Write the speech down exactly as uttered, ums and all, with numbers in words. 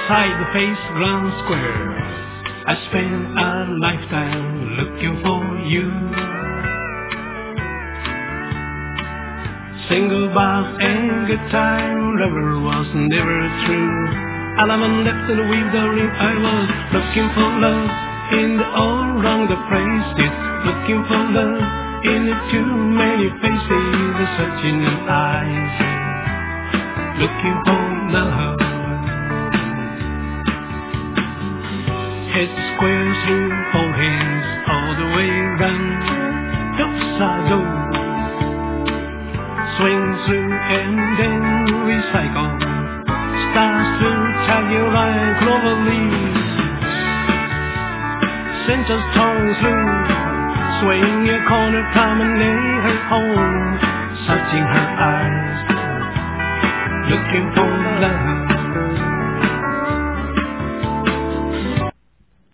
inside the face ground square. I spent a lifetime looking for you. Single bars and good time, lover was never true. Alaman left and withering, I was looking for love in the all wrong the places. Looking for love in the too many faces, searching in eyes. Looking for love. Head square through four hands all the way round. Upside down. Swing through and then recycle. Stars through tiger like clover leaves. Centers torn through. Swaying a corner, promenade her home. Searching her eyes. Looking for love.